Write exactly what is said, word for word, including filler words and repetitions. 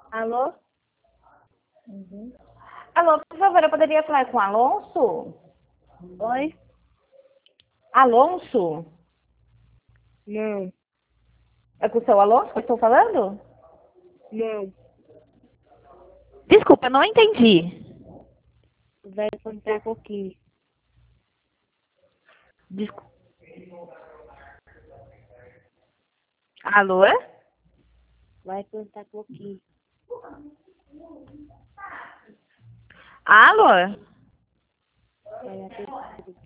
Alô? Uhum. Alô, por favor, eu poderia falar com o Alonso? Oi? Alonso? Não, É com o seu Alonso que eu estou falando? não. Desculpa, não entendi. Vai contar um pouquinho. Desculpa. Alô? Vai contar um pouquinho. Alô? Vai atender.